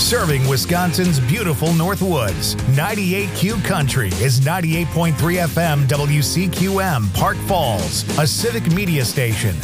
serving Wisconsin's beautiful Northwoods. 98Q Country is 98.3 FM WCQM, Park Falls, a civic media station.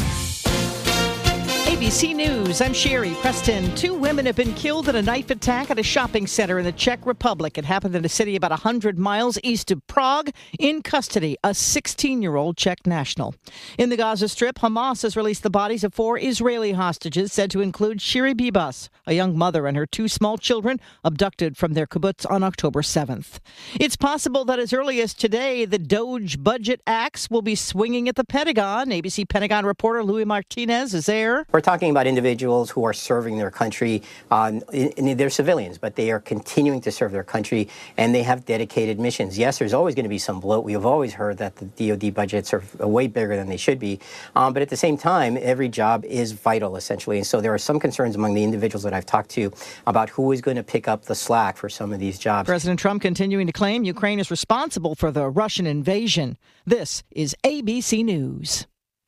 ABC News, I'm Sherry Preston. 2 women have been killed in a knife attack at a shopping center in the Czech Republic. It happened in a city about 100 miles east of Prague. In custody, a 16-year-old Czech national. In the Gaza Strip, Hamas has released the bodies of 4 Israeli hostages, said to include Shiri Bibas, a young mother and her 2 small children, abducted from their kibbutz on October 7th. It's possible that as early as today, the DOGE budget axe will be swinging at the Pentagon. ABC Pentagon reporter Louis Martinez is there. We're talking about individuals who are serving their country. They're civilians, but they are continuing to serve their country, and they have dedicated missions. Yes, there's always going to be some bloat. We have always heard that the DoD budgets are way bigger than they should be. But at the same time, every job is vital, essentially. And so there are some concerns among the individuals that I've talked to about who is going to pick up the slack for some of these jobs. President Trump continuing to claim Ukraine is responsible for the Russian invasion. This is ABC News.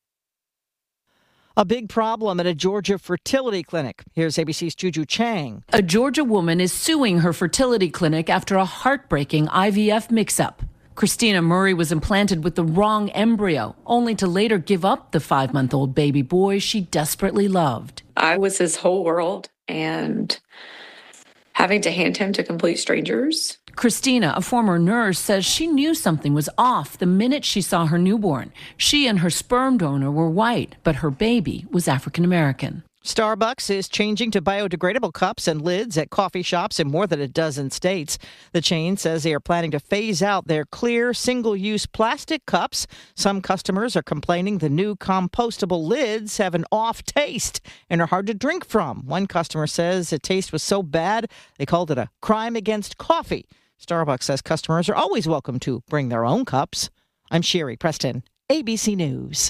A big problem at a Georgia fertility clinic. Here's ABC's Juju Chang. A Georgia woman is suing her fertility clinic after a heartbreaking IVF mix-up. Christina Murray was implanted with the wrong embryo, only to later give up the 5-month-old baby boy she desperately loved. I was his whole world, and having to hand him to complete strangers. Christina, a former nurse, says she knew something was off the minute she saw her newborn. She and her sperm donor were white, but her baby was African American. Starbucks is changing to biodegradable cups and lids at coffee shops in more than a dozen states. The chain says they are planning to phase out their clear, single-use plastic cups. Some customers are complaining the new compostable lids have an off taste and are hard to drink from. One customer says the taste was so bad, they called it a crime against coffee. Starbucks says customers are always welcome to bring their own cups. I'm Sherry Preston, ABC News.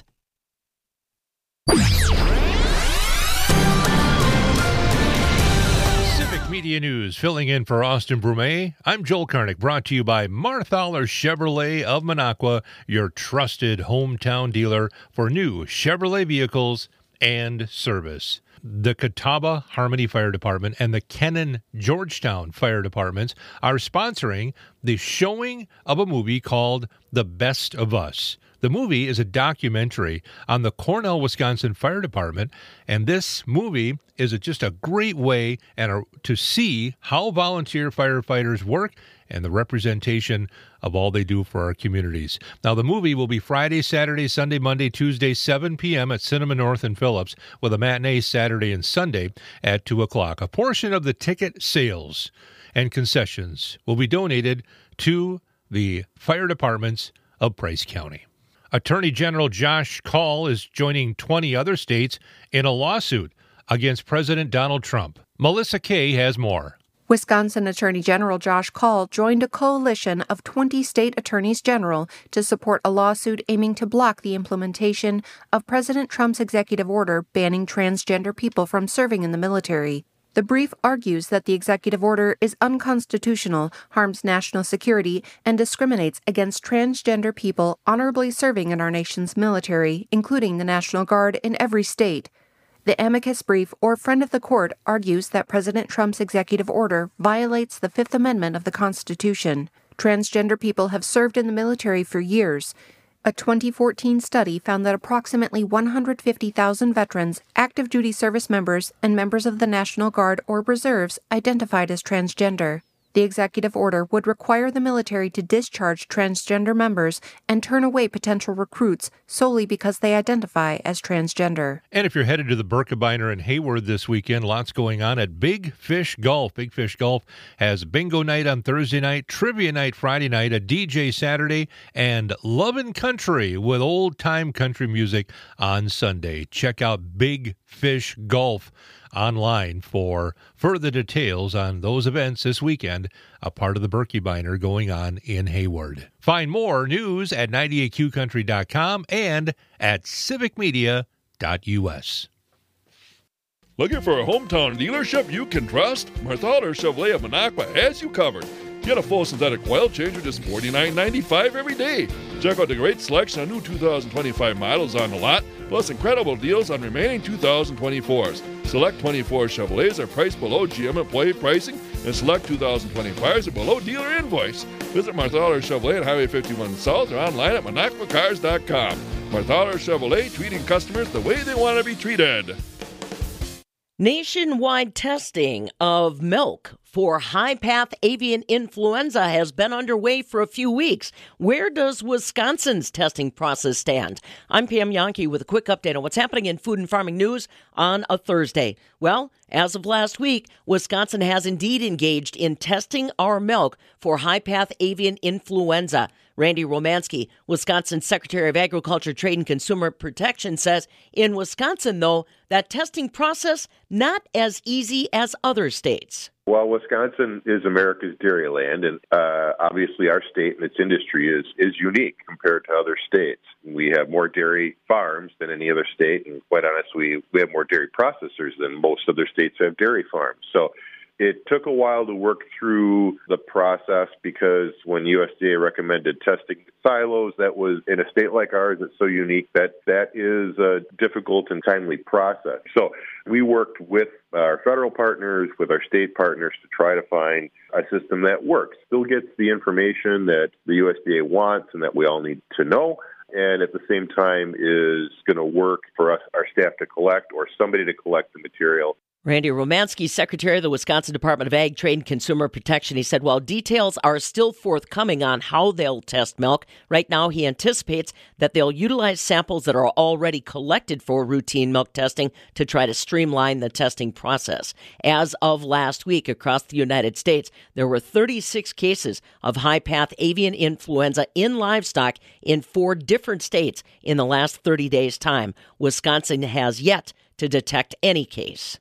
Media News, filling in for Austin Brumet. I'm Joel Karnick, brought to you by Marthaler Chevrolet of Minocqua, your trusted hometown dealer for new Chevrolet vehicles and service. The Catawba Harmony Fire Department and the Kennan Georgetown Fire Departments are sponsoring the showing of a movie called The Best of Us. The movie is a documentary on the Cornell, Wisconsin Fire Department, and this movie is just a great way to see how volunteer firefighters work and the representation of all they do for our communities. Now, the movie will be Friday, Saturday, Sunday, Monday, Tuesday, 7 p.m. at Cinema North in Phillips, with a matinee Saturday and Sunday at 2 o'clock. A portion of the ticket sales and concessions will be donated to the fire departments of Price County. Attorney General Josh Kaul is joining 20 other states in a lawsuit against President Donald Trump. Melissa Kay has more. Wisconsin Attorney General Josh Kaul joined a coalition of 20 state attorneys general to support a lawsuit aiming to block the implementation of President Trump's executive order banning transgender people from serving in the military. The brief argues that the executive order is unconstitutional, harms national security, and discriminates against transgender people honorably serving in our nation's military, including the National Guard in every state. The amicus brief, or friend of the court, argues that President Trump's executive order violates the Fifth Amendment of the Constitution. Transgender people have served in the military for years. A 2014 study found that approximately 150,000 veterans, active duty service members, and members of the National Guard or Reserves identified as transgender. The executive order would require the military to discharge transgender members and turn away potential recruits solely because they identify as transgender. And if you're headed to the Birkebeiner in Hayward this weekend, lots going on at Big Fish Golf. Big Fish Golf has bingo night on Thursday night, trivia night Friday night, a DJ Saturday, and Lovin' Country with old-time country music on Sunday. Check out Big Fish Golf online for further details on those events this weekend, a part of the Birkebeiner going on in Hayward. Find more news at 98qcountry.com and at civicmedia.us. Looking for a hometown dealership you can trust? Marthaler Chevrolet of Minocqua has you covered. Get a full synthetic oil change for just $49.95 every day. Check out the great selection of new 2025 models on the lot, plus incredible deals on remaining 2024s. Select 24 Chevrolets are priced below GM employee pricing, and select 2025s are below dealer invoice. Visit Marthaler Chevrolet on Highway 51 South or online at MinocquaCars.com. Marthaler Chevrolet, treating customers the way they want to be treated. Nationwide testing of milk for high-path avian influenza has been underway for a few weeks. Where does Wisconsin's testing process stand? I'm Pam Yankee with a quick update on what's happening in food and farming news on a Thursday. Well, as of last week, Wisconsin has indeed engaged in testing our milk for high-path avian influenza. Randy Romanski, Wisconsin Secretary of Agriculture, Trade, and Consumer Protection, says in Wisconsin, though, that testing process not as easy as other states. Well, Wisconsin is America's dairy land, and obviously our state and its industry is unique compared to other states. We have more dairy farms than any other state, and quite honestly, we have more dairy processors than most other states have dairy farms. So it took a while to work through the process because when USDA recommended testing silos, that was in a state like ours, it's so unique that is a difficult and timely process. So we worked with our federal partners, with our state partners to try to find a system that works, still gets the information that the USDA wants and that we all need to know, and at the same time is going to work for us, our staff to collect or somebody to collect the material. Randy Romanski, Secretary of the Wisconsin Department of Ag, Trade, and Consumer Protection, he said while details are still forthcoming on how they'll test milk, right now he anticipates that they'll utilize samples that are already collected for routine milk testing to try to streamline the testing process. As of last week across the United States, there were 36 cases of high-path avian influenza in livestock in 4 different states in the last 30 days' time. Wisconsin has yet to detect any case.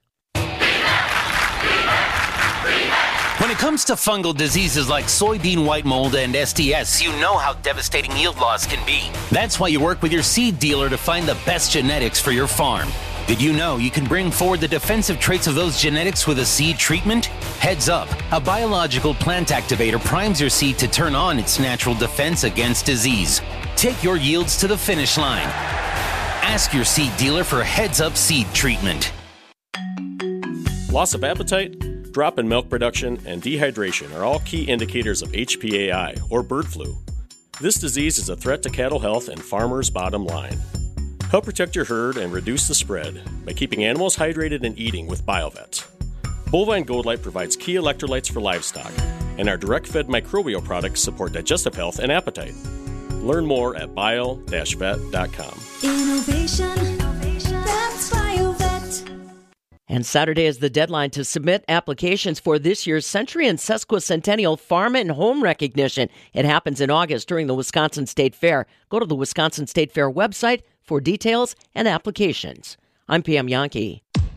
When it comes to fungal diseases like soybean white mold and SDS, you know how devastating yield loss can be. That's why you work with your seed dealer to find the best genetics for your farm. Did you know you can bring forward the defensive traits of those genetics with a seed treatment? Heads Up, a biological plant activator primes your seed to turn on its natural defense against disease. Take your yields to the finish line. Ask your seed dealer for Heads Up seed treatment. Loss of appetite, drop in milk production, and dehydration are all key indicators of HPAI, or bird flu. This disease is a threat to cattle health and farmers' bottom line. Help protect your herd and reduce the spread by keeping animals hydrated and eating with BioVet. Bovine Gold Light provides key electrolytes for livestock, and our direct-fed microbial products support digestive health and appetite. Learn more at bio-vet.com. Innovation, that's BioVet. And Saturday is the deadline to submit applications for this year's Century and Sesquicentennial Farm and Home Recognition. It happens in August during the Wisconsin State Fair. Go to the Wisconsin State Fair website for details and applications. I'm Pam Yankee.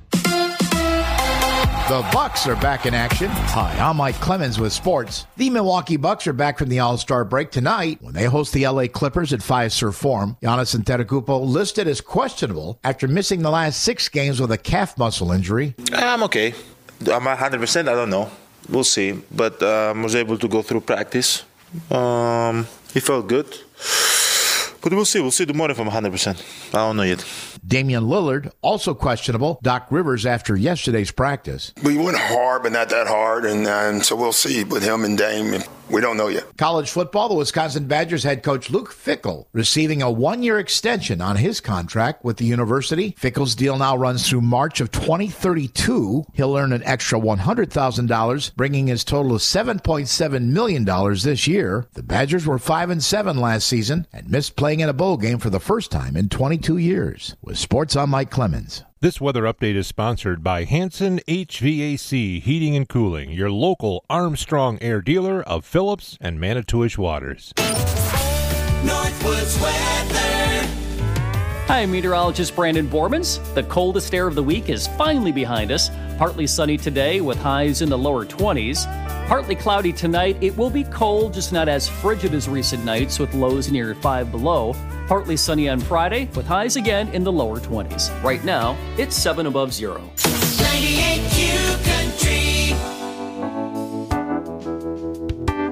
The Bucks are back in action. Hi, I'm Mike Clemens with sports. The Milwaukee Bucks are back from the All-Star break tonight when they host the LA Clippers at Fiserv Forum. Giannis Antetokounmpo listed as questionable after missing the last 6 games with a calf muscle injury. I'm okay. I'm 100%. I don't know. We'll see. But I was able to go through practice. It felt good. But we'll see. We'll see tomorrow if I'm 100%. I don't know yet. Damian Lillard, also questionable. Doc Rivers after yesterday's practice. We went hard, but not that hard, and so we'll see with him and Dame. We don't know yet. College football, the Wisconsin Badgers head coach Luke Fickell receiving a 1-year extension on his contract with the university. Fickell's deal now runs through March of 2032. He'll earn an extra $100,000, bringing his total to $7.7 million this year. The Badgers were 5-7 last season and missed playing in a bowl game for the first time in 22 years. With sports, I'm Mike Clemens. This weather update is sponsored by Hanson HVAC Heating and Cooling, your local Armstrong Air dealer of Phillips and Manitowish Waters. Northwoods weather. Hi, meteorologist Brandon Bormans. The coldest air of the week is finally behind us. Partly sunny today with highs in the lower 20s. Partly cloudy tonight. It will be cold, just not as frigid as recent nights with lows near 5 below. Partly sunny on Friday with highs again in the lower 20s. Right now, it's 7 above 0. 98 Q Country.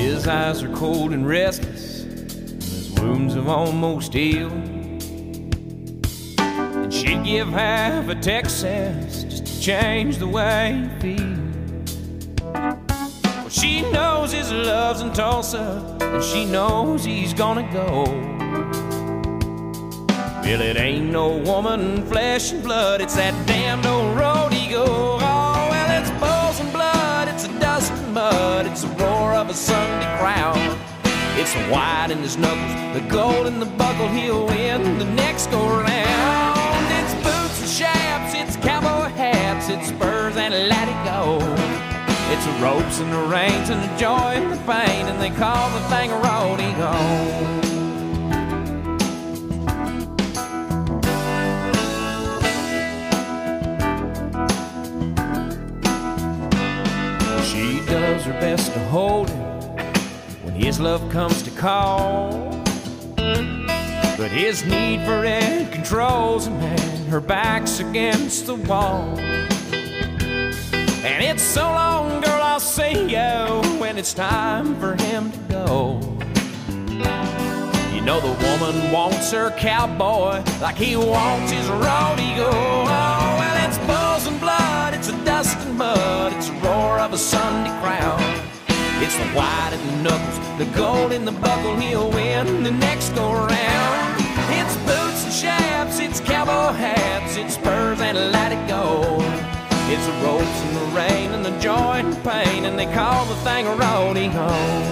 His eyes are cold and restless, and his wounds have almost healed. And she'd give half a Texas just to change the way he feels. Well, she knows his love's in Tulsa, and she knows he's gonna go. Well, it ain't no woman, flesh and blood, it's that damned old road he go. Oh, well, it's bulls and blood, it's a dust and mud, it's the roar of a Sunday crowd. It's the white in his knuckles, the gold in the buckle, he'll win the next go round. It's boots and chaps, it's cowboy hats, it's spurs and let it go. It's the ropes and the reins and the joy and the pain, and they call the thing a road he goes. Does her best to hold him when his love comes to call. But his need for it controls him, and her back's against the wall. And it's so long, girl, I'll see you when it's time for him to go. You know the woman wants her cowboy like he wants his rodeo. Oh, well, it's bulls and blood, it's a dust and mud, it's the roar of a Sunday crowd. It's the white in the knuckles, the gold in the buckle, he'll win the next go round. It's boots and chaps, it's cowboy hats, it's spurs and let it go. It's the ropes and the rain and the joy and the pain, and they call the thing a rodeo.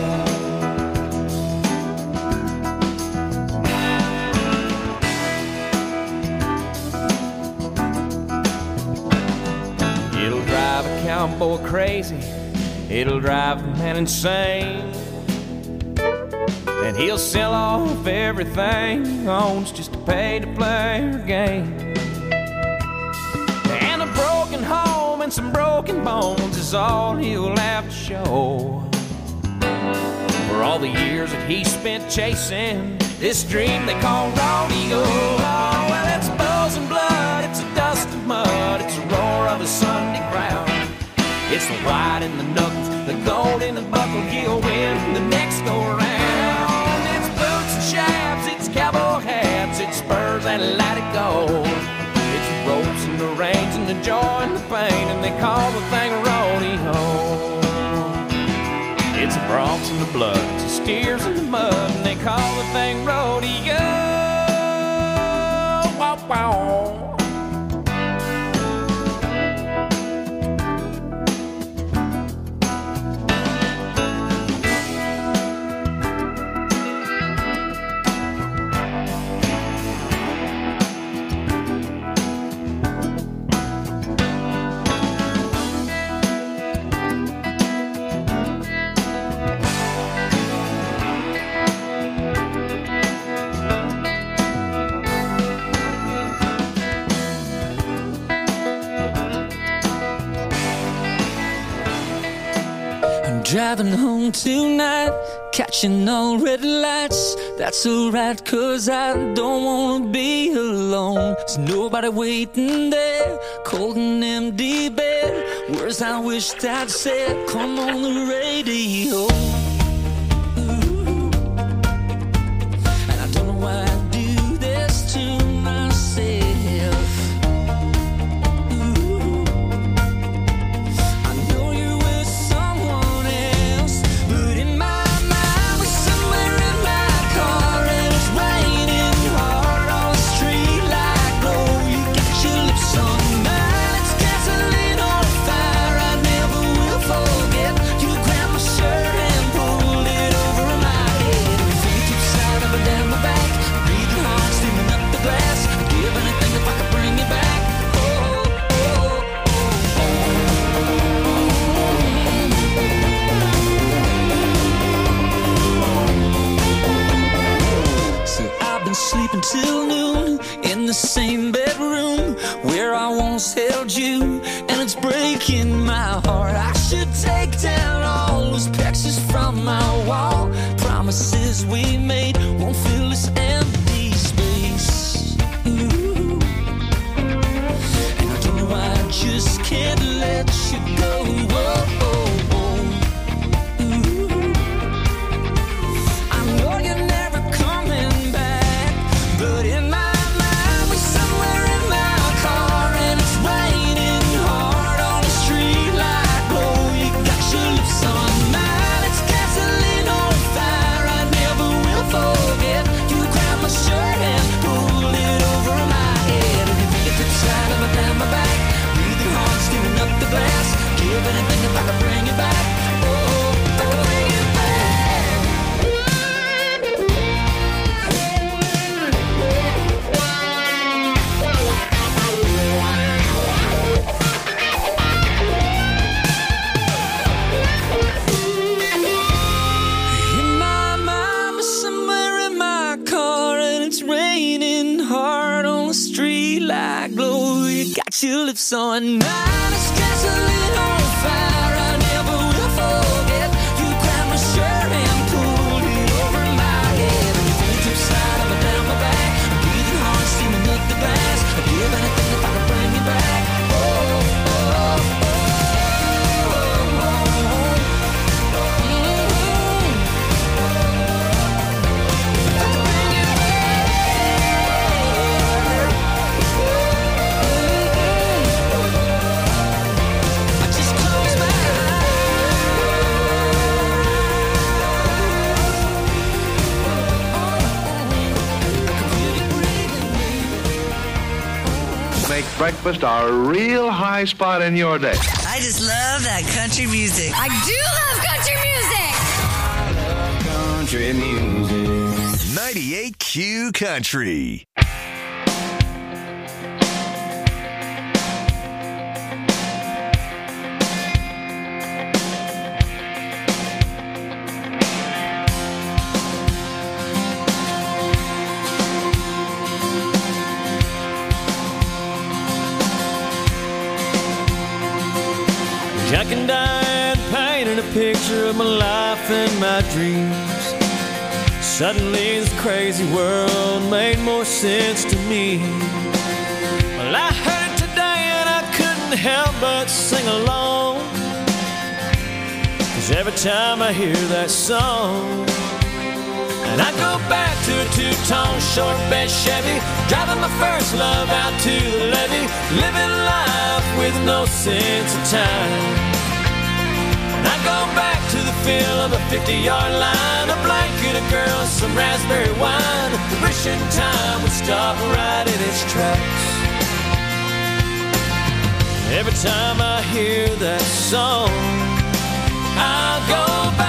It'll drive a cowboy crazy, it'll drive a man insane. And he'll sell off everything he owns just to pay to play her game. And a broken home and some broken bones is all he'll have to show. For all the years that he spent chasing this dream they call rodeo. Oh, well, it's bulls and blood, it's a dust and mud, it's the roar of a Sunday crowd. It's the white in the knuckles, the gold in the buckle, he'll win the next go round. It's boots and chaps, it's cowboy hats, it's spurs and let it go. It's the ropes and the reins and the joy and the pain, and they call the thing a rodeo. It's the broncs and the blood, it's the steers in the mud, and they call the thing rodeo. Wow, wow. Driving home tonight, catching all red lights. That's alright, cause I don't wanna be alone. There's nobody waiting there, cold and empty bed. Words I wished I'd said, come on the radio. And I don't know why I do this to myself. Sleeping till noon in the same bedroom where I once held you, and it's breaking my heart. I should take down all those pictures from my wall. Promises we made won't fill this empty space. Ooh. And I don't know why I just can't let you go. Whoa, oh, oh. Ooh. tulips on mine. It's just a little fire I never will forget. You grabbed my shirt and pulled it over my head. And your fingertips slide up and down my back. I'm breathing hard, steaming up the glass. I'd give anything if I could bring you back. Oh, oh, oh, oh. Make breakfast a real high spot in your day. I just love that country music. I do love country music. Country music. 98Q Country. Jack and Diane painted a picture of my life and my dreams. Suddenly this crazy world made more sense to me. Well, I heard it today and I couldn't help but sing along. 'Cause every time I hear that song, and I go back to a two-tone short bed Chevy, driving my first love out to the levee, living life with no sense of time. And I go back to the feel of a 50-yard line, a blanket, a girl, some raspberry wine, wishing time would stop right in its tracks. Every time I hear that song, I'll go back.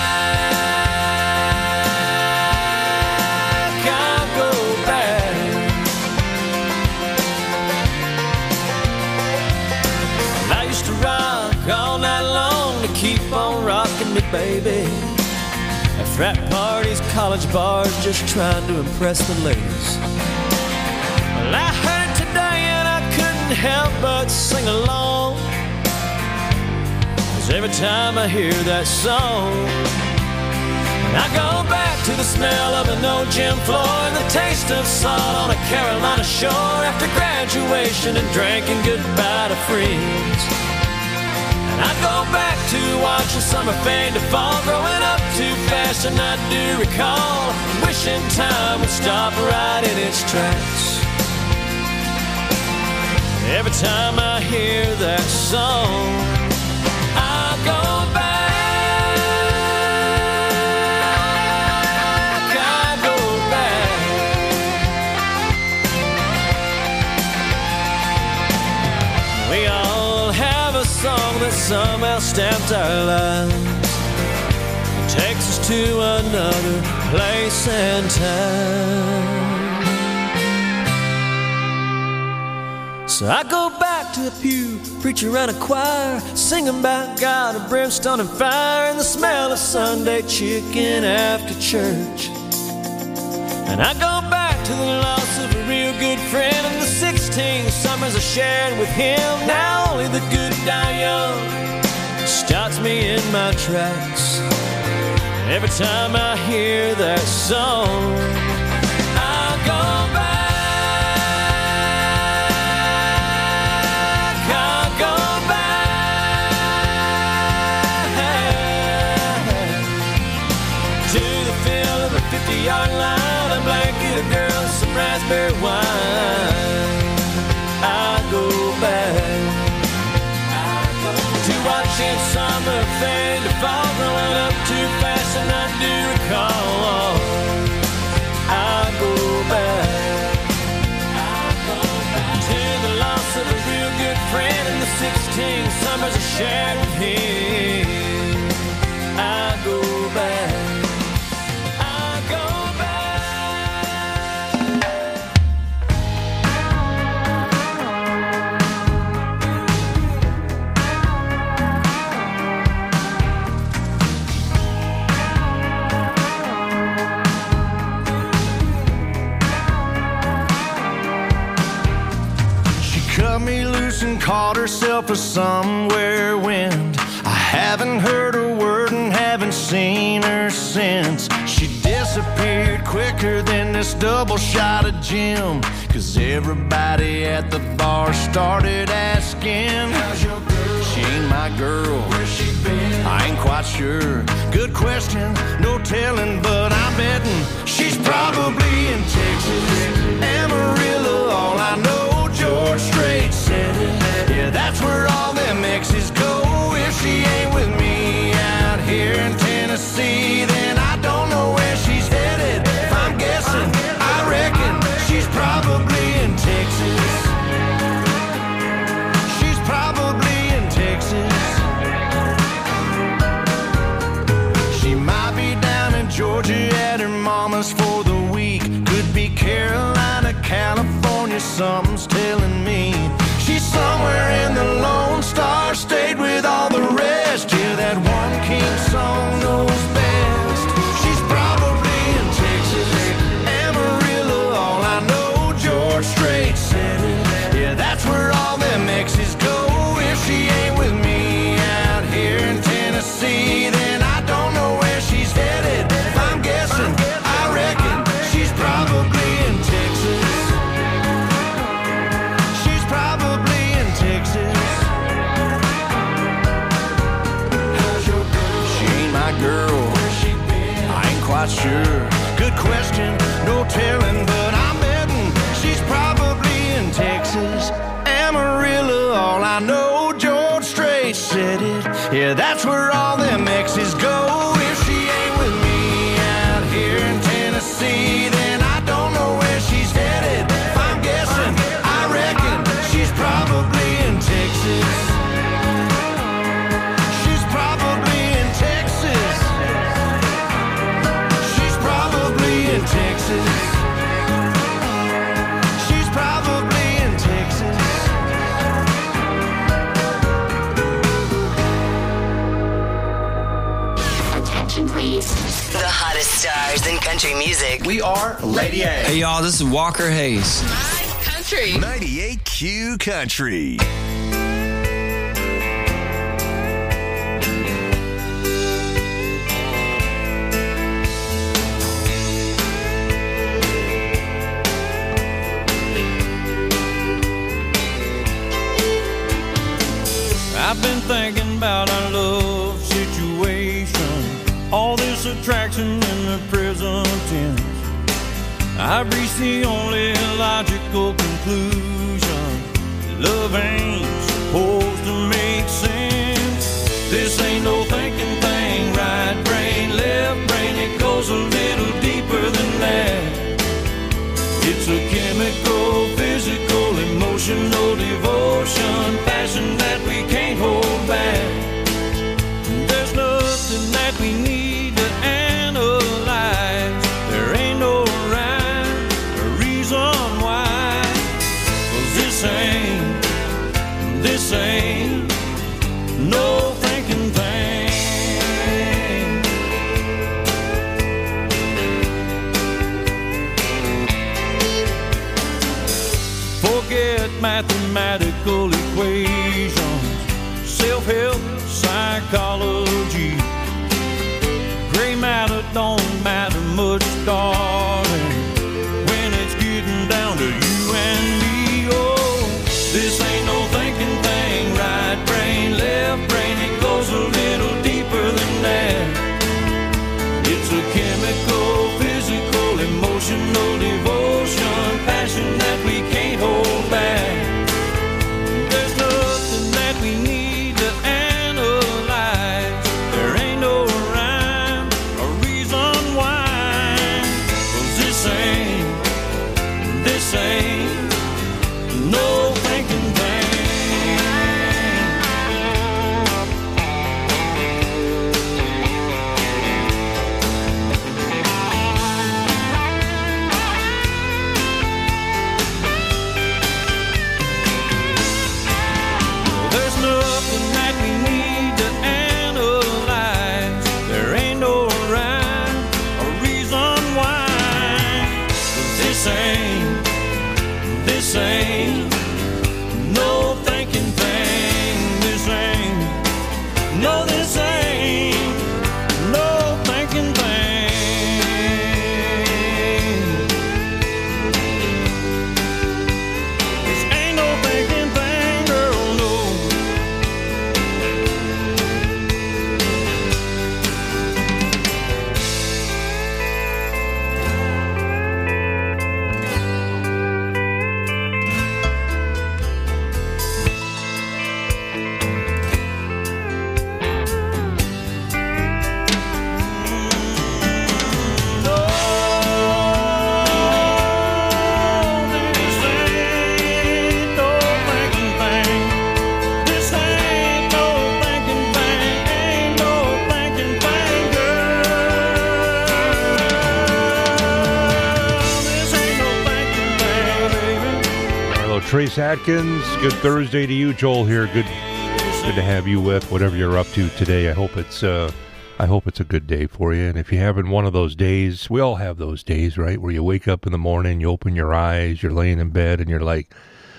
All night long to keep on rocking me, baby. At frat parties, college bars, just trying to impress the ladies. Well, I heard it today and I couldn't help but sing along. 'Cause every time I hear that song, I go back to the smell of an old gym floor and the taste of salt on a Carolina shore after graduation and drinking goodbye to friends. I go back to watching summer fade to fall, growing up too fast and I do recall, wishing time would stop right in its tracks. Every time I hear that song, I go back, I go back. We all have a song that somehow stamped our lives, takes us to another place and time. So I go back to the pew, preacher and a choir, singing about God of brimstone and fire, and the smell of Sunday chicken after church. And I go back to the loss of a real good friend and the 16 summers I shared with him. Now only the good die young stops me in my tracks. Every time I hear that song, I go back, I go back to the feel of a 50-yard line, a blanket, a girl, some raspberry wine. I go back to watching summer fade to fall, growing up too fast and I do recall. I go back to the loss of a real good friend and the 16 summers I shared with him. I go back. of somewhere wind. I haven't heard a word and haven't seen her since. She disappeared quicker than this double shot of gin, 'cause everybody at the bar started asking, how's your girl? She ain't my girl. Where's she been? I ain't quite sure. Good question, no telling, but I'm betting she's probably in Texas, Amarillo. All I know, George Strait said it. Yeah, that's where all them exes go. If she ain't with me out here in Tennessee, then I don't know where she's headed. If I'm guessing, I reckon she's probably in Texas. She's probably in Texas. She might be down in Georgia at her mama's for the week. Could be Carolina, California, something's telling me. She's somewhere in the Lone Star State with all the rest. Yeah, that one king song knows best. She's probably in Texas, Amarillo. All I know, George Strait said it. Yeah, that's where all them exes go. If she ain't with me out here in Tennessee, then I don't know where she's headed. If I'm guessing, I reckon she's probably in Texas. She's probably in Texas. How's your girl? She ain't my girl. Where's she been? I ain't quite sure. Good question, no telling, but I'm betting she's probably in Texas, Amarillo. All I know, George Strait said it. Yeah, that's where all them exes go. If she ain't with me out here in Tennessee, then I don't know where she's headed. If I'm guessing, I reckon she's probably in Texas. She's probably in Texas. She's probably in Texas. She's probably in Texas. Attention, please. The hottest stars in country music. We are Lady A. Hey, y'all, this is Walker Hayes. Country. 98Q Country. I've been thinking about our love situation, all this attraction in the present tense. I've reached the only logical conclusion: love ain't supposed to make sense. This ain't no thinking thing, right brain, left brain, it goes a little deeper than that. It's a chemical, physical, emotional devotion, passion that we can't hold back. There's nothing that we need to analyze. There ain't no rhyme or reason why. 'Cause this ain't no thinking thing. Forget mathematical equations, self-help, psychology. Gray matter don't matter much, darling, when it's getting down to you and me. Oh, this ain't no thinking thing, right brain, left brain, it goes a little deeper than that. It's a chemical, physical, emotional devotion, passion that we can't hold back. There's nothing that we need to analyze. There ain't no rhyme or reason why. 'Cause this ain't no thinking thing. Trace Atkins. Good Thursday to you, Joel. Here, good to have you with whatever you're up to today. I hope it's a good day for you. And if you're having one of those days, we all have those days, right? Where you wake up in the morning, you open your eyes, you're laying in bed, and you're like,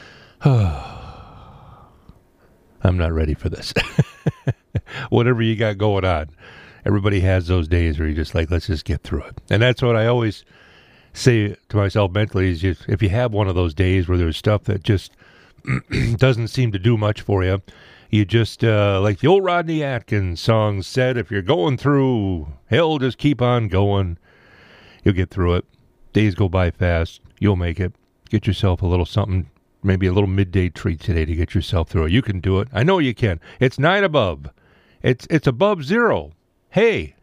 oh, I'm not ready for this. Whatever you got going on. Everybody has those days where you're just like, let's just get through it. And that's what I always say to myself mentally is if you have one of those days where there's stuff that just doesn't seem to do much for you, you just, like the old Rodney Atkins song said, if you're going through hell, just keep on going. You'll get through it. Days go by fast. You'll make it. Get yourself a little something, maybe a little midday treat today to get yourself through it. You can do it. I know you can. It's 9 above. It's above zero. Hey,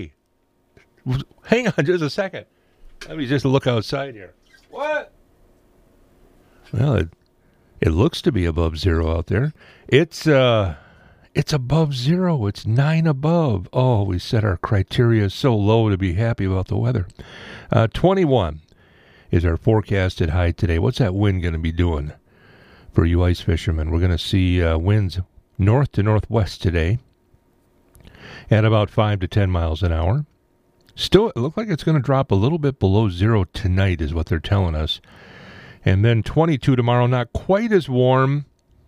hang on just a second. Let me just look outside here. What? Well, it looks to be above zero out there. It's above zero. It's 9 above. Oh, we set our criteria so low to be happy about the weather. 21 is our forecasted high today. What's that wind going to be doing for you ice fishermen? We're going to see winds north to northwest today at about 5 to 10 miles an hour. Still, it looks like it's going to drop a little bit below zero tonight is what they're telling us. And then 22 tomorrow, not quite as warm.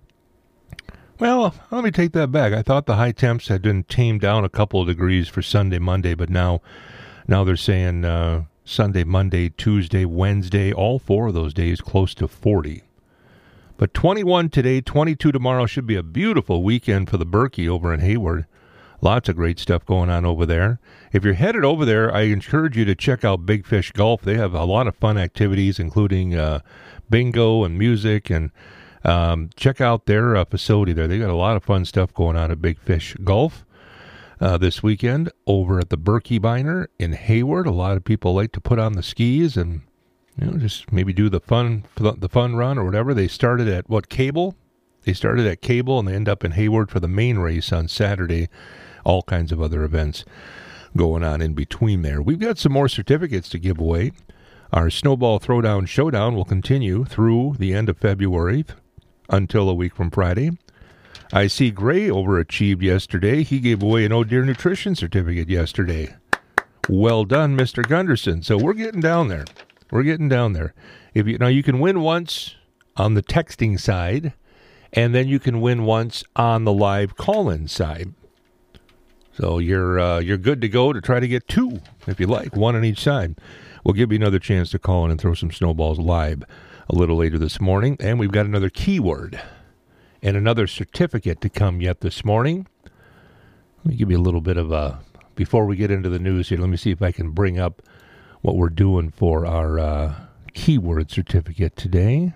Well, let me take that back. I thought the high temps had been tamed down a couple of degrees for Sunday, Monday, but now they're saying Sunday, Monday, Tuesday, Wednesday, all 4 of those days close to 40. But 21 today, 22 tomorrow should be a beautiful weekend for the Berkey over in Hayward. Lots of great stuff going on over there. If you're headed over there, I encourage you to check out Big Fish Golf. They have a lot of fun activities, including bingo and music, and check out their facility there. They got a lot of fun stuff going on at Big Fish Golf this weekend over at the Berkey Biner in Hayward. A lot of people like to put on the skis and just maybe do the fun run or whatever. They started at Cable? They started at Cable and they end up in Hayward for the main race on Saturday. All kinds of other events going on in between there. We've got some more certificates to give away. Our Snowball Throwdown Showdown will continue through the end of February until a week from Friday. I see Gray overachieved yesterday. He gave away an Oh Dear Nutrition certificate yesterday. Well done, Mr. Gunderson. So we're getting down there. If you can win once on the texting side, and then you can win once on the live call-in side. So you're good to go to try to get 2, if you like, 1 on each side. We'll give you another chance to call in and throw some snowballs live a little later this morning. And we've got another keyword and another certificate to come yet this morning. Let me give you a little bit of before we get into the news here, let me see if I can bring up what we're doing for our keyword certificate today.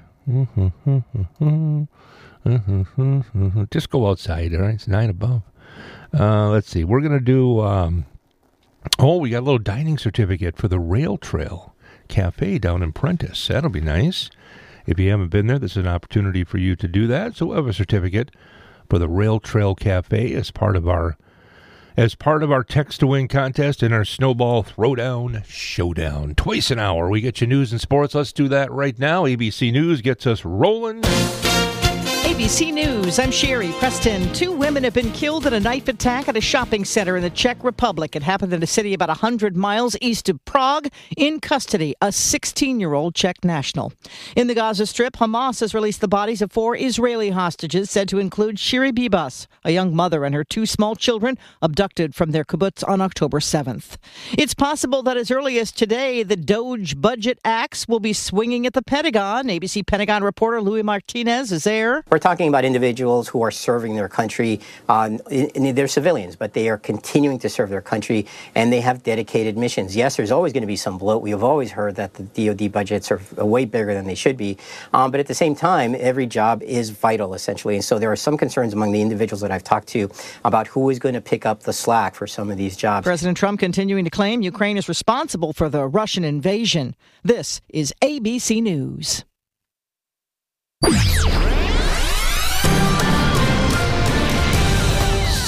Just go outside, all right? It's 9 above. Let's see. We're going to do, we got a little dining certificate for the Rail Trail Cafe down in Prentice. That'll be nice. If you haven't been there, this is an opportunity for you to do that. So we'll have a certificate for the Rail Trail Cafe as part of our text to win contest in our Snowball Throwdown Showdown. Twice an hour, we get you news and sports. Let's do that right now. ABC News gets us rolling. ABC News, I'm Sherry Preston. 2 women have been killed in a knife attack at a shopping center in the Czech Republic. It happened in a city about 100 miles east of Prague. In custody, a 16-year-old Czech national. In the Gaza Strip, Hamas has released the bodies of 4 Israeli hostages, said to include Shiri Bibas, a young mother and her 2 small children, abducted from their kibbutz on October 7th. It's possible that as early as today, the DOGE budget axe will be swinging at the Pentagon. ABC Pentagon reporter Louis Martinez is there. We're talking about individuals who are serving their country. They're civilians, but they are continuing to serve their country, and they have dedicated missions. Yes, there's always going to be some bloat. We have always heard that the DoD budgets are way bigger than they should be. But at the same time, every job is vital, essentially. And so there are some concerns among the individuals that I've talked to about who is going to pick up the slack for some of these jobs. President Trump continuing to claim Ukraine is responsible for the Russian invasion. This is ABC News.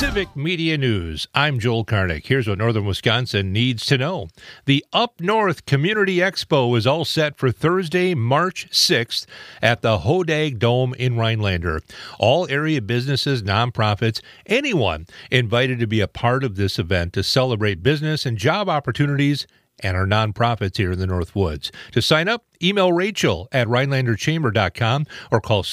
Civic Media News. I'm Joel Karnick. Here's what Northern Wisconsin needs to know. The Up North Community Expo is all set for Thursday, March 6th at the Hodag Dome in Rhinelander. All area businesses, nonprofits, anyone invited to be a part of this event to celebrate business and job opportunities and our nonprofits here in the Northwoods. To sign up, email Rachel at RhinelanderChamber.com or call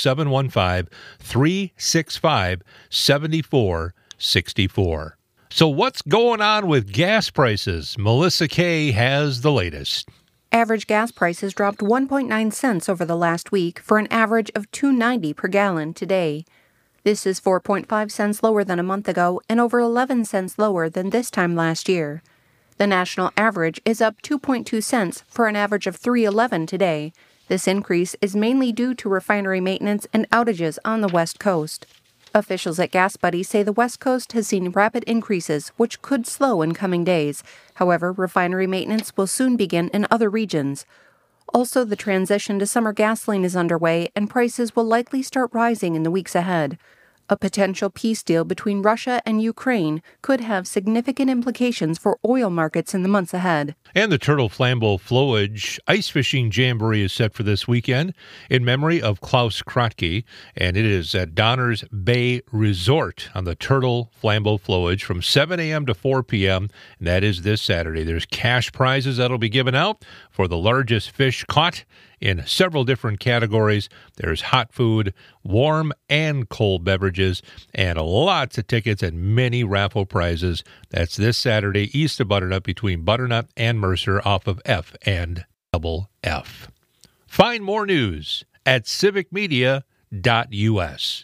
715-365-7464. So what's going on with gas prices? Melissa Kay has the latest. Average gas prices dropped 1.9 cents over the last week for an average of $2.90 per gallon today. This is 4.5 cents lower than a month ago and over 11 cents lower than this time last year. The national average is up 2.2 cents for an average of $3.11 today. This increase is mainly due to refinery maintenance and outages on the West Coast. Officials at Gas Buddy say the West Coast has seen rapid increases, which could slow in coming days. However, refinery maintenance will soon begin in other regions. Also, the transition to summer gasoline is underway, and prices will likely start rising in the weeks ahead. A potential peace deal between Russia and Ukraine could have significant implications for oil markets in the months ahead. And the Turtle Flambeau Flowage Ice Fishing Jamboree is set for this weekend in memory of Klaus Kratke, and it is at Donner's Bay Resort on the Turtle Flambeau Flowage from 7 a.m. to 4 p.m., and that is this Saturday. There's cash prizes that'll be given out for the largest fish caught in several different categories. There's hot food, warm and cold beverages, and lots of tickets and many raffle prizes. That's this Saturday east of Butternut between Butternut and Mercer off of F and Double F. Find more news at civicmedia.us.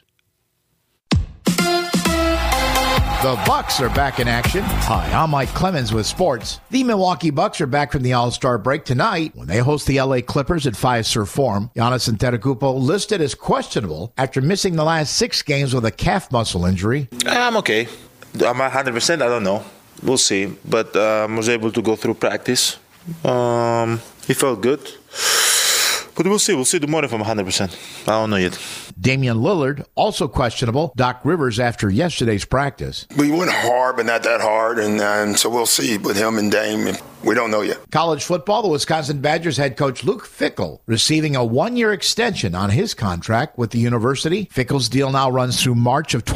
The Bucks are back in action. Hi, I'm Mike Clemens with sports. The Milwaukee Bucks are back from the All-Star break tonight when they host the LA Clippers at Fiserv Forum. Giannis Antetokounmpo listed as questionable after missing the last 6 games with a calf muscle injury. I'm okay. I'm 100%. I don't know. We'll see. But I was able to go through practice. It felt good. But we'll see. We'll see tomorrow if I'm 100%. I don't know yet. Damian Lillard, also questionable. Doc Rivers after yesterday's practice. We went hard, but not that hard, and so we'll see with him and Dame. We don't know yet. College football, the Wisconsin Badgers head coach Luke Fickell receiving a 1-year extension on his contract with the university. Fickell's deal now runs through March of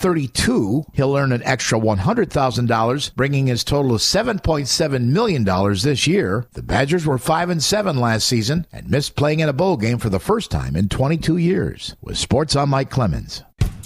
2032. He'll earn an extra $100,000, bringing his total to $7.7 million this year. The Badgers were 5-7 last season and missed playing in a bowl game for the first time in 22 years. With sports, I'm Mike Clemens.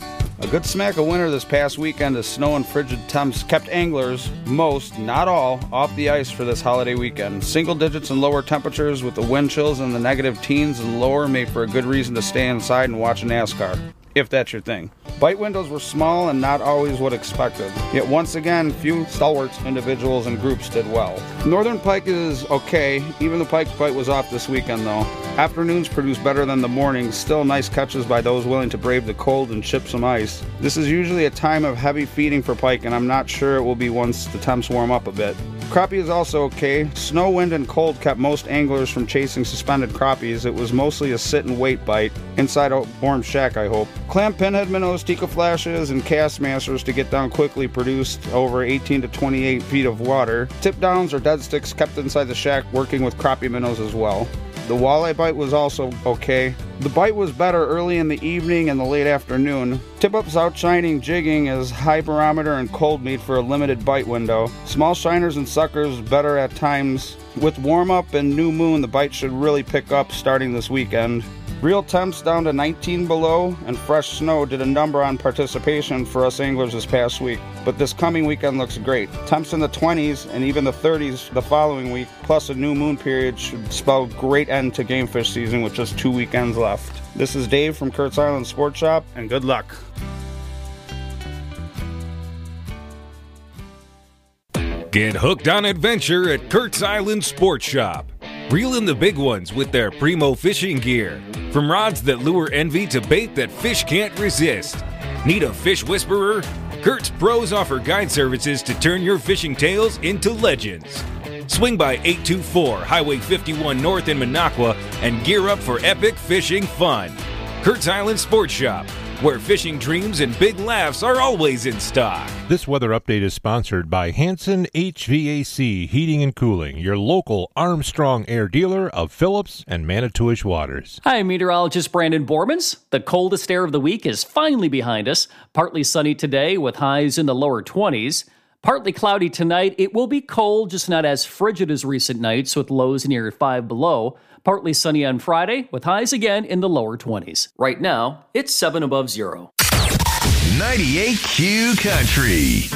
A good smack of winter this past weekend as snow and frigid temps kept anglers, most, not all, off the ice for this holiday weekend. Single digits and lower temperatures with the wind chills in the negative teens and lower make for a good reason to stay inside and watch NASCAR, if that's your thing. Bite windows were small and not always what expected. Yet once again, few stalwart individuals and groups did well. Northern pike is okay. Even the pike bite was off this weekend though. Afternoons produce better than the mornings. Still nice catches by those willing to brave the cold and chip some ice. This is usually a time of heavy feeding for pike, and I'm not sure it will be once the temps warm up a bit. Crappie is also okay. Snow, wind, and cold kept most anglers from chasing suspended crappies. It was mostly a sit and wait bite. Inside a warm shack, I hope. Clam pinhead minnows, Tikka flashes, and cast masters to get down quickly produced over 18 to 28 feet of water. Tip downs or dead sticks kept inside the shack working with crappie minnows as well. The walleye bite was also okay. The bite was better early in the evening and the late afternoon. Tip-ups outshining jigging as high barometer and cold meat for a limited bite window. Small shiners and suckers better at times. With warm-up and new moon, the bite should really pick up starting this weekend. Real temps down to 19 below, and fresh snow did a number on participation for us anglers this past week. But this coming weekend looks great. Temps in the 20s and even the 30s the following week, plus a new moon period should spell great end to game fish season with just 2 weekends left. This is Dave from Kurt's Island Sports Shop, and good luck. Get hooked on adventure at Kurt's Island Sports Shop. Reel in the big ones with their primo fishing gear. From rods that lure envy to bait that fish can't resist. Need a fish whisperer? Kurt's pros offer guide services to turn your fishing tales into legends. Swing by 824 Highway 51 North in Minocqua and gear up for epic fishing fun. Kurt's Island Sports Shop, where fishing dreams and big laughs are always in stock. This weather update is sponsored by Hanson HVAC Heating and Cooling, your local Armstrong Air dealer of Phillips and Manitowish waters. Hi, meteorologist Brandon Bormans. The coldest air of the week is finally behind us. Partly sunny today with highs in the lower 20s. Partly cloudy tonight. It will be cold, just not as frigid as recent nights with lows near 5 below. Partly sunny on Friday with highs again in the lower 20s. Right now, it's 7 above zero. 98Q Country.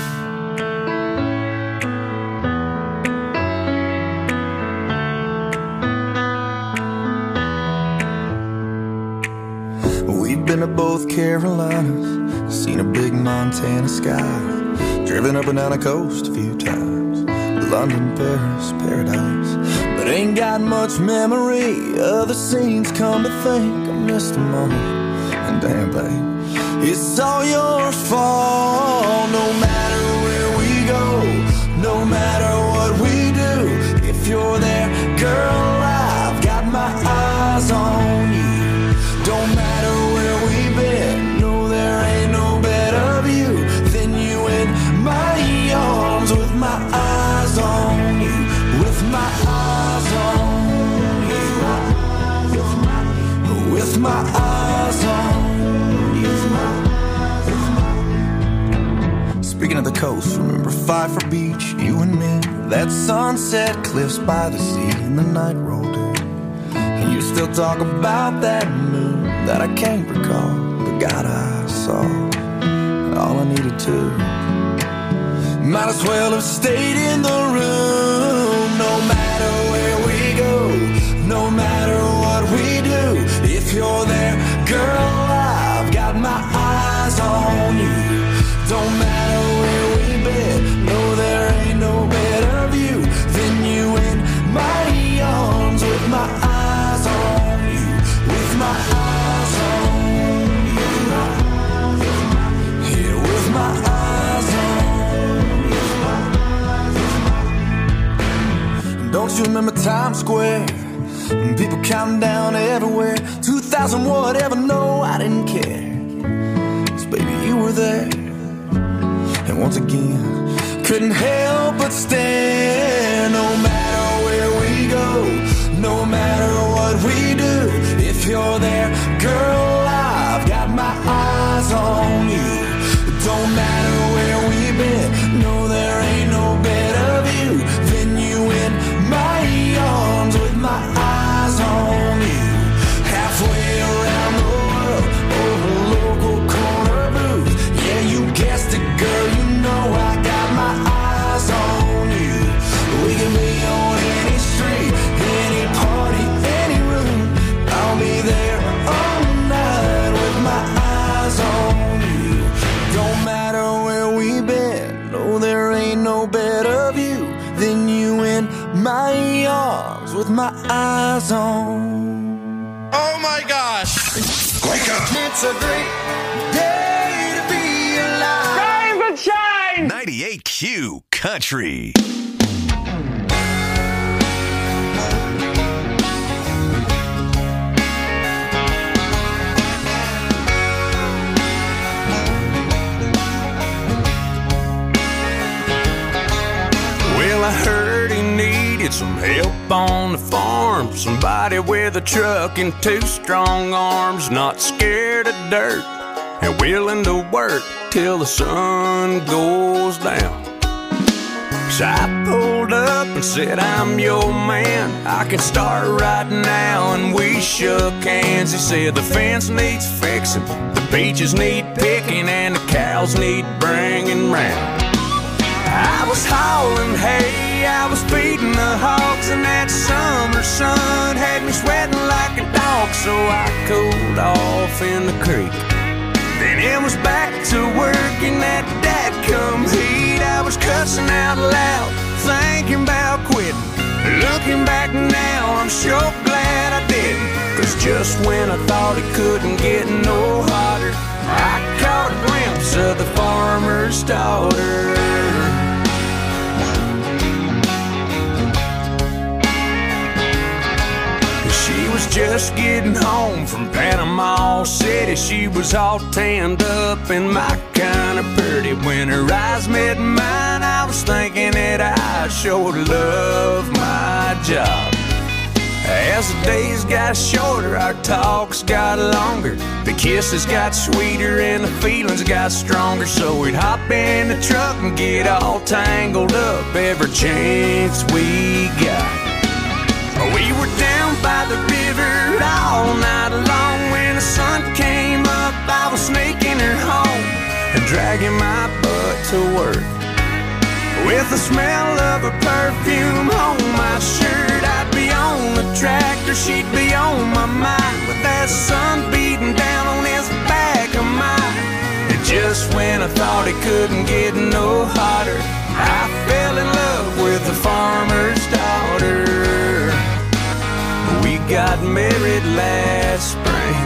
We've been to both Carolinas, seen a big Montana sky. Driven up and down the coast a few times, London, Paris, paradise. But ain't got much memory of the scenes, come to think I missed them all. And damn, babe, it's all your fault. No matter where we go, no matter what we do, if you're there, girl, I've got my eyes on you. Don't matter where we've been, no, there ain't no better view than you in my arms, with my eyes on you, with my eyes on you, with my eyes on you. Speaking of the coast, remember Pfeiffer Beach, you and me, that sunset cliffs by the sea, and the night rolled in. And you still talk about that moon that I can't recall, but God, I saw all I needed to. Might as well have stayed in the room. No matter where we go, no matter what we do, if you're there, girl, I've got my eyes on you. Don't matter where we've been, no, there ain't no better view than you in my arms, with my eyes on you, with my eyes on you, yeah, with my eyes on you. Don't you remember Times Square? People counting down everywhere, 2,000 whatever, no, I didn't care, 'cause baby, you were there. And once again, couldn't help but stare. No matter where we go, no matter what we do, if you're there, girl, I've got my eyes on you. Don't matter where we've been, no, there ain't no better view than you in my arms, with my eyes on you. Halfway around the world, over local corner booth. Yeah, you guessed it, girl, you know I got my eyes on you. We can be on any street, any party, any room. I'll be there all night with my eyes on you. Don't matter where we've been, no, there ain't no better view than you in my arms, with my eyes on. Oh my gosh! Wake up! It's a great day to be alive. Rise and shine! 98Q Country. Well, I heard he needed some help on the farm. Somebody with a truck and 2 strong arms, not scared of dirt and willing to work till the sun goes down. So I pulled up and said, I'm your man, I can start right now. And we shook hands. He said the fence needs fixing, the beaches need picking, and the cows need bringing round. I was hauling hay, I was feeding the hogs, and that summer sun had me sweating like a dog. So I cooled off in the creek, then it was back to work in that dadgum heat. I was cussing out loud, thinking about quitting. Looking back now, I'm sure glad I didn't, 'cause just when I thought it couldn't get no hotter, I caught a glimpse of the farmer's daughter. She was just getting home from Panama City. She was all tanned up and my kind of pretty. When her eyes met mine, I was thinking that I sure love my job. As the days got shorter, our talks got longer. The kisses got sweeter and the feelings got stronger. So we'd hop in the truck and get all tangled up every chance we got. We were down by the river all night long. When the sun came up, I was sneaking her home and dragging my butt to work. With the smell of her perfume on my shirt, I'd be on the tractor, she'd be on my mind, with that sun beating down on this back of mine. And just when I thought it couldn't get no hotter, I fell in love with the farmer's daughter. We got married last spring.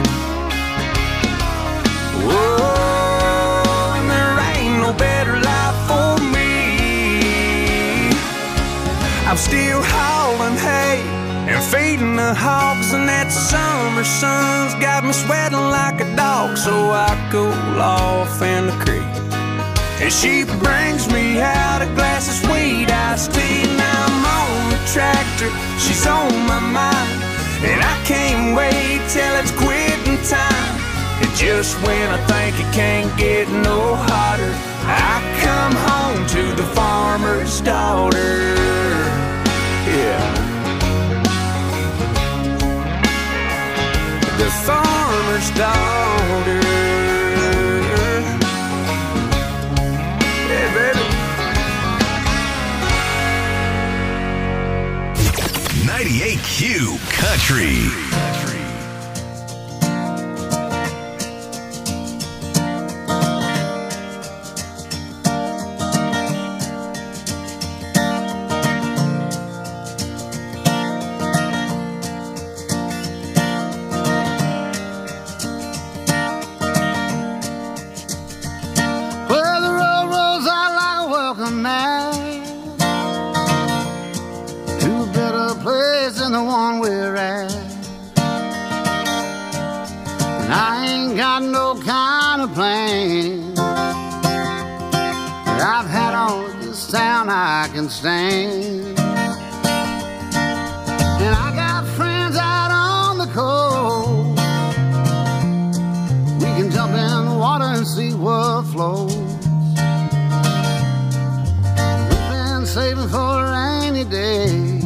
Whoa, and there ain't no better life for me. I'm still hauling hay and feeding the hogs, and that summer sun's got me sweating like a dog. So I cool off in the creek, and she brings me out a glass of sweet iced tea. Now I'm on the tractor, she's on my mind, and I can't wait till it's quitting time. And just when I think it can't get no hotter, I come home to the farmer's daughter. Yeah, the farmer's daughter. Yeah, baby. 98Q Country. Well, the road rolls out like a welcome mat to a better place than the one we're at. And I ain't got no kind of plan that I've had on this town I can stand. And I got friends out on the coast. We can jump in the water and see what flows. We've been saving for a rainy day.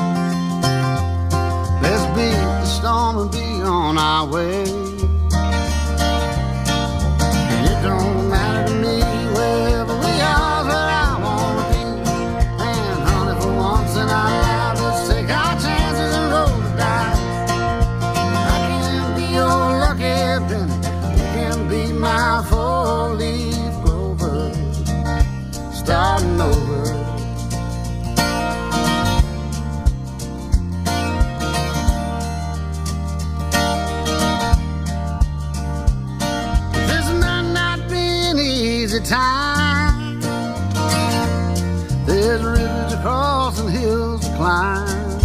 Let's beat the storm and be on our way. And it don't matter to me wherever we are, where I wanna be. And honey, for once in our lives, let's take our chances and roll the dice. I can be your lucky penny, you can be my four-leaf clover, starting over. This might not be an easy time. There's rivers to cross and hills to climb.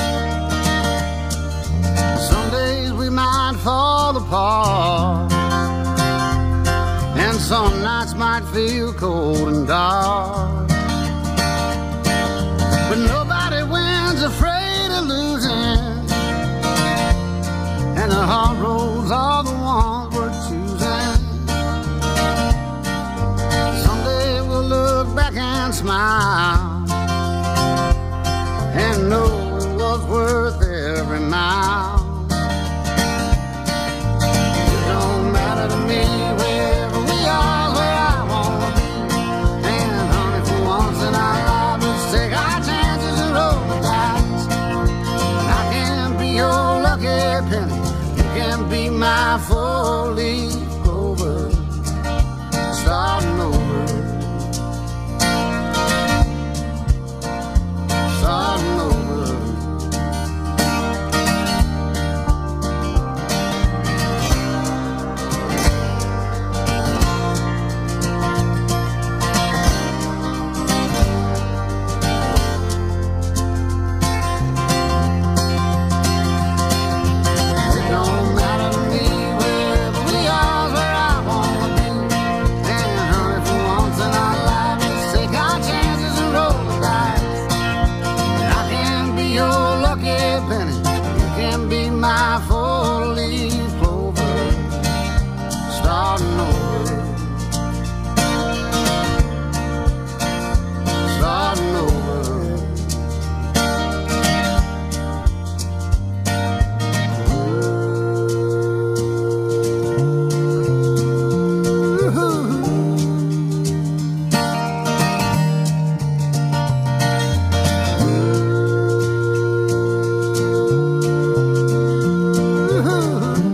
Some days we might fall apart, and some nights might feel cold and dark. But nobody wins afraid of losing, and the hard roads are the ones we're choosing. Someday we'll look back and smile and know it was worth every mile. It don't matter to me wherever we are, where I wanna be. And honey, for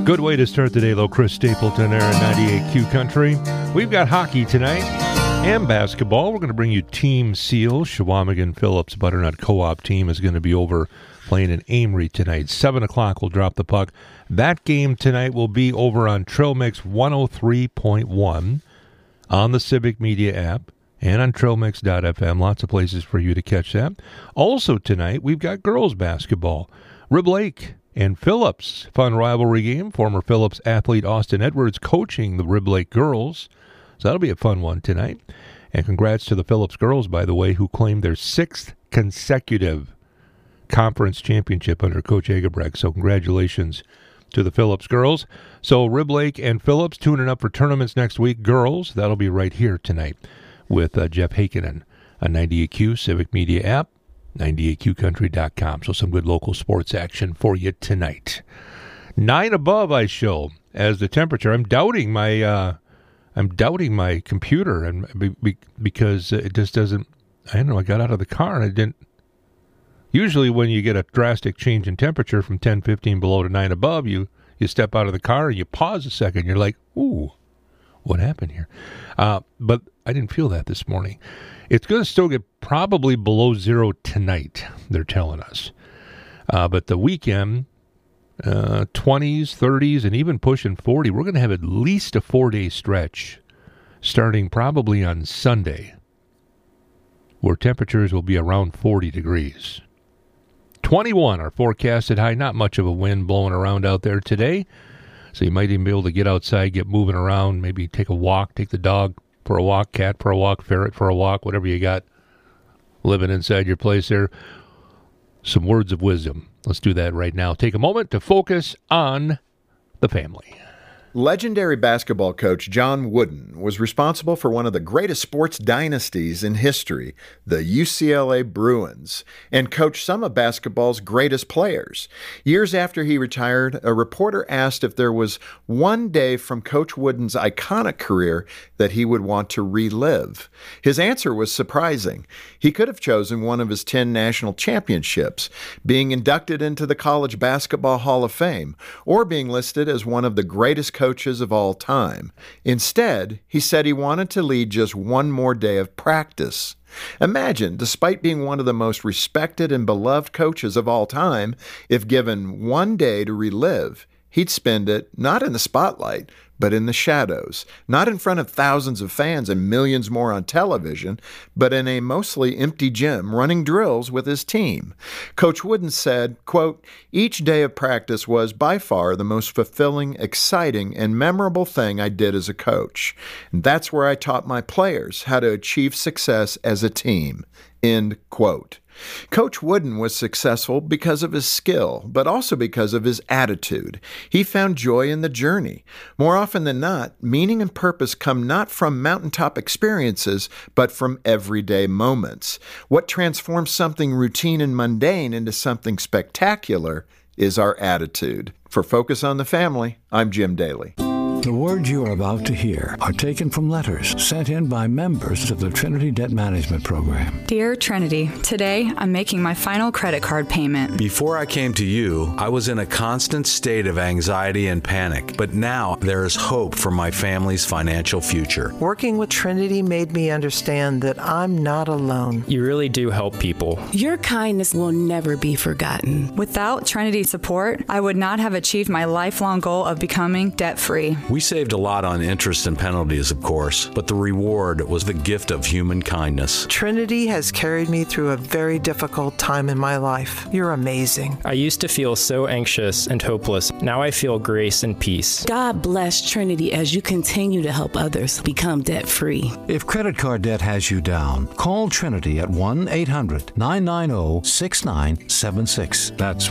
Good way to start the day, though. Chris Stapleton there at 98Q Country. We've got hockey tonight and basketball. We're going to bring you Team Seal. Shawamigan Phillips Butternut Co-op team is going to be over playing in Amory tonight. 7 o'clock we'll drop the puck. That game tonight will be over on Trail Mix 103.1 on the Civic Media app and on trailmix.fm. Lots of places for you to catch that. Also tonight, we've got girls basketball. Rib Lake and Phillips, fun rivalry game. Former Phillips athlete Austin Edwards coaching the Rib Lake girls. So that'll be a fun one tonight. And congrats to the Phillips girls, by the way, who claimed their 6th consecutive conference championship under Coach Egebrecht. So congratulations to the Phillips girls. So Rib Lake and Phillips tuning up for tournaments next week. Girls, that'll be right here tonight with Jeff Hakinen on 98Q Civic Media app. 98qcountry.com. So some good local sports action for you tonight. 9 above I show as the temperature. I'm doubting my computer and because it just doesn't. I don't know. I got out of the car and it didn't. Usually when you get a drastic change in temperature from 10, 15 below to 9 above, you step out of the car and you pause a second. You're like, ooh, what happened here? But I didn't feel that this morning. It's going to still get probably below 0 tonight, they're telling us. But the weekend, 20s, 30s, and even pushing 40. We're going to have at least a 4-day stretch starting probably on Sunday where temperatures will be around 40 degrees. 21 are forecasted high. Not much of a wind blowing around out there today. So you might even be able to get outside, get moving around, maybe take a walk, take the dog for a walk, cat for a walk, ferret for a walk, whatever you got living inside your place there. Some words of wisdom. Let's do that right now. Take a moment to focus on the family. Legendary basketball coach John Wooden was responsible for one of the greatest sports dynasties in history, the UCLA Bruins, and coached some of basketball's greatest players. Years after he retired, a reporter asked if there was one day from Coach Wooden's iconic career that he would want to relive. His answer was surprising. He could have chosen one of his 10 national championships, being inducted into the College Basketball Hall of Fame, or being listed as one of the greatest coaches of all time. Instead, he said he wanted to lead just one more day of practice. Imagine, despite being one of the most respected and beloved coaches of all time, if given one day to relive, he'd spend it not in the spotlight, but in the shadows, not in front of thousands of fans and millions more on television, but in a mostly empty gym running drills with his team. Coach Wooden said, quote, "Each day of practice was by far the most fulfilling, exciting, and memorable thing I did as a coach. And that's where I taught my players how to achieve success as a team." End quote. Coach Wooden was successful because of his skill, but also because of his attitude. He found joy in the journey. More often than not, meaning and purpose come not from mountaintop experiences, but from everyday moments. What transforms something routine and mundane into something spectacular is our attitude. For Focus on the Family, I'm Jim Daly. The words you are about to hear are taken from letters sent in by members of the Trinity Debt Management Program. Dear Trinity, today I'm making my final credit card payment. Before I came to you, I was in a constant state of anxiety and panic, but now there is hope for my family's financial future. Working with Trinity made me understand that I'm not alone. You really do help people. Your kindness will never be forgotten. Without Trinity's support, I would not have achieved my lifelong goal of becoming debt-free. We saved a lot on interest and penalties, of course, but the reward was the gift of human kindness. Trinity has carried me through a very difficult time in my life. You're amazing. I used to feel so anxious and hopeless. Now I feel grace and peace. God bless Trinity as you continue to help others become debt-free. If credit card debt has you down, call Trinity at 1-800-990-6976. That's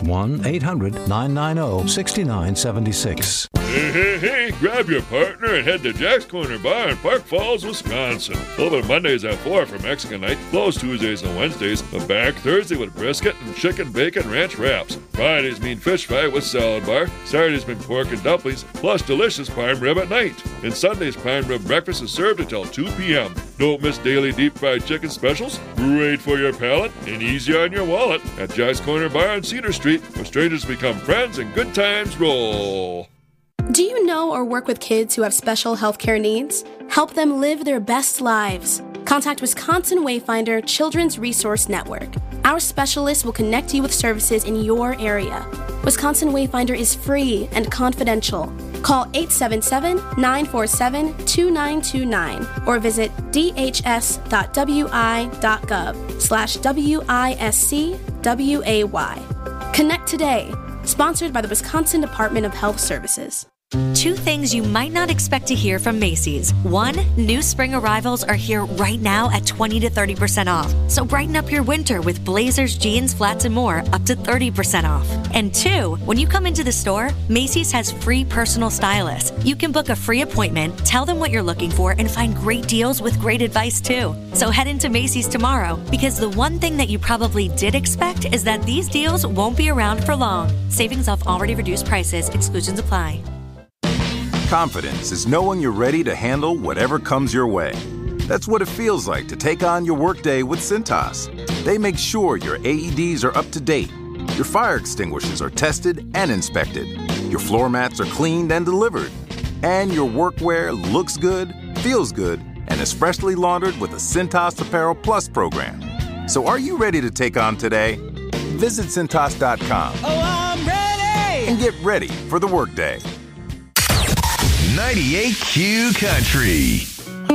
1-800-990-6976. Hey, grab your partner and head to Jack's Corner Bar in Park Falls, Wisconsin. Open Mondays at 4 for Mexican night, closed Tuesdays and Wednesdays, but back Thursday with brisket and chicken bacon ranch wraps. Fridays mean fish fry with salad bar, Saturdays mean pork and dumplings, plus delicious prime rib at night. And Sundays, prime rib breakfast is served until 2 p.m. Don't miss daily deep fried chicken specials, great for your palate and easy on your wallet at Jack's Corner Bar on Cedar Street, where strangers become friends and good times roll. Do you know or work with kids who have special healthcare needs? Help them live their best lives. Contact Wisconsin Wayfinder Children's Resource Network. Our specialists will connect you with services in your area. Wisconsin Wayfinder is free and confidential. Call 877-947-2929 or visit dhs.wi.gov/WISCWAY. Connect today. Sponsored by the Wisconsin Department of Health Services. Two things you might not expect to hear from Macy's. One, new spring arrivals are here right now at 20 to 30% off. So brighten up your winter with blazers, jeans, flats, and more up to 30% off. And two, when you come into the store, Macy's has free personal stylists. You can book a free appointment, tell them what you're looking for, and find great deals with great advice too. So head into Macy's tomorrow, because the one thing that you probably did expect is that these deals won't be around for long. Savings off already reduced prices. Exclusions apply. Confidence is knowing you're ready to handle whatever comes your way. That's what it feels like to take on your workday with Cintas. They make sure your AEDs are up to date, your fire extinguishers are tested and inspected, your floor mats are cleaned and delivered, and your workwear looks good, feels good, and is freshly laundered with a Cintas Apparel Plus program. So are you ready to take on today? Visit Cintas.com. Oh, I'm ready! And get ready for the workday. 98Q Country.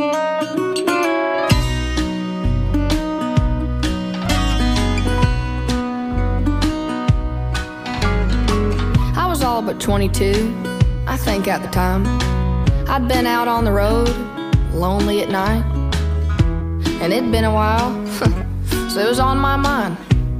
I was all but 22, I think at the time. I'd been out on the road, lonely at night. And it'd been a while, so it was on my mind.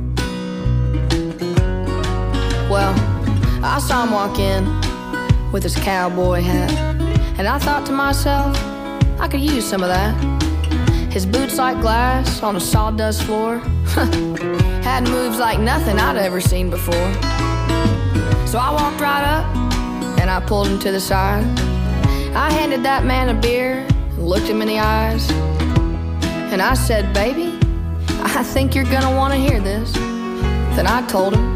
Well, I saw him walk in with his cowboy hat, and I thought to myself, I could use some of that. His boots like glass on a sawdust floor had moves like nothing I'd ever seen before. So I walked right up and I pulled him to the side. I handed that man a beer and looked him in the eyes, and I said, baby, I think you're gonna want to hear this. Then I told him,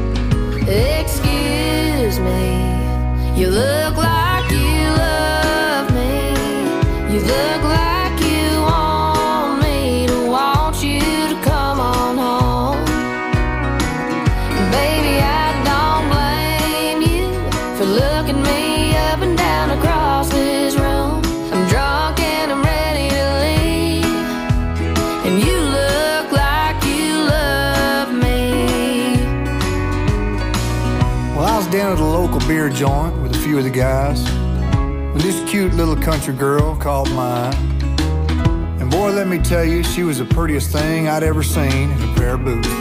excuse me, you look like you love me. You look like you want me to want you to come on home. And baby, I don't blame you for looking me up and down across this room. I'm drunk and I'm ready to leave, and you look like you love me. Well, I was down at a local beer joint with a few of the guys, when this cute little country girl called mine. And boy, let me tell you, she was the prettiest thing I'd ever seen in a pair of boots.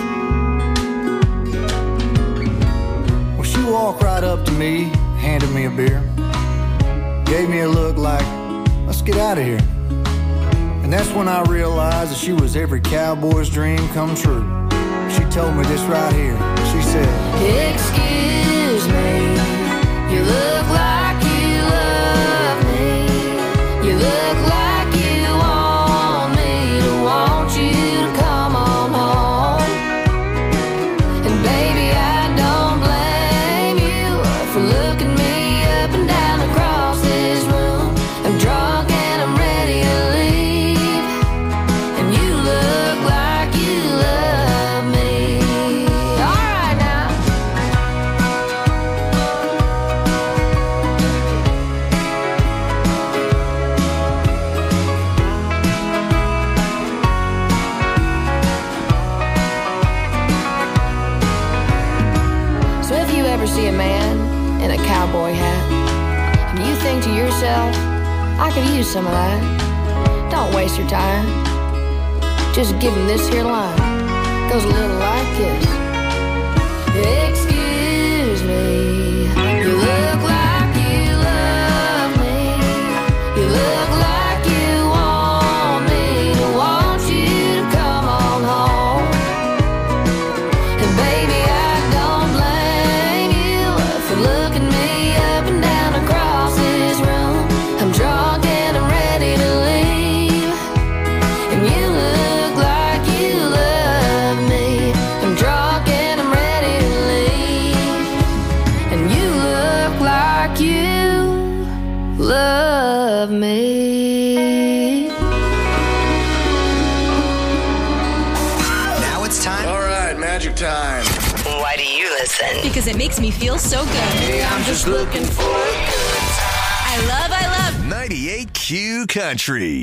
Well, she walked right up to me, handed me a beer, gave me a look like, let's get out of here. And that's when I realized that she was every cowboy's dream come true. She told me this right here. She said, excuse me, you look like you love me. You look like you want me to want you to come on home. And baby, I don't blame you for looking me up and down across this room. I'm drunk and I'm ready to leave, and you look like you love me. All right now. So if you ever see a man in a cowboy hat, and you think to yourself, I could use some of that, don't waste your time. Just give him this here line. Goes a little like this. Excuse me, you look like you love me. You look like you want me to want you to come on home. And baby, I don't blame you for looking me up and down across this room. I'm drunk and I'm ready to leave, and you look like you love me. I'm drunk time. Why do you listen? Because it makes me feel so good. Hey, I'm just looking for a good time. I love 98 Q Country.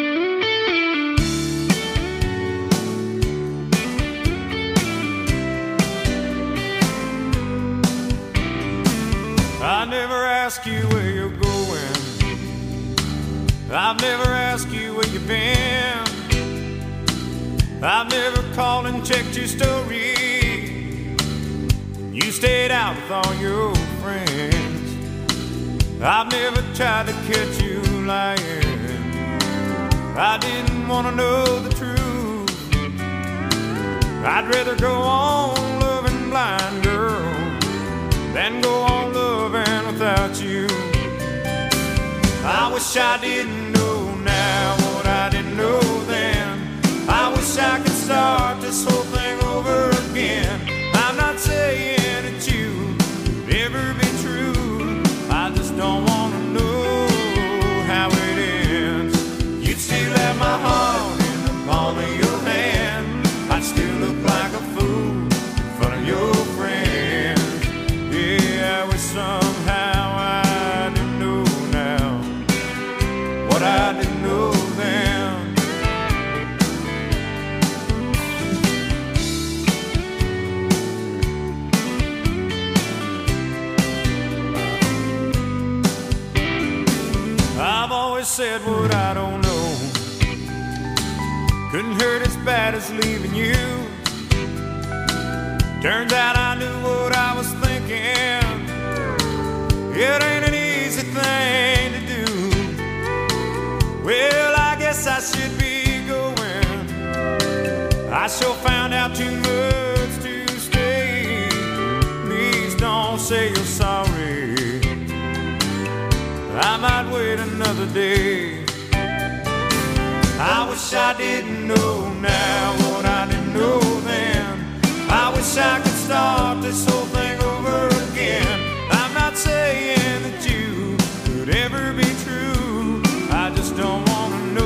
I never ask you where you're going. I've never asked you where you've been. I've never called and checked your story. You stayed out with all your friends. I've never tried to catch you lying. I didn't want to know the truth. I'd rather go on loving blind, girl, than go on loving without you. I wish I didn't know now what I didn't know then. I wish I could start this whole thing over again. I'm not saying that you could ever be true. I just don't want to know how it ends. You'd still have my heart in the palm of your hand. I'd still look like a fool in front of your friends. Yeah, I wish somehow I didn't know now what I didn't know then. I've always said what I don't know. Couldn't hurt as bad as leaving you. Turns out I knew what I was thinking. It ain't an easy thing to do. Well, I guess I should be going. I sure found out too much to stay. Please don't say you're sorry. I might wait another day. I wish I didn't know now what I didn't know then. I wish I could start this whole thing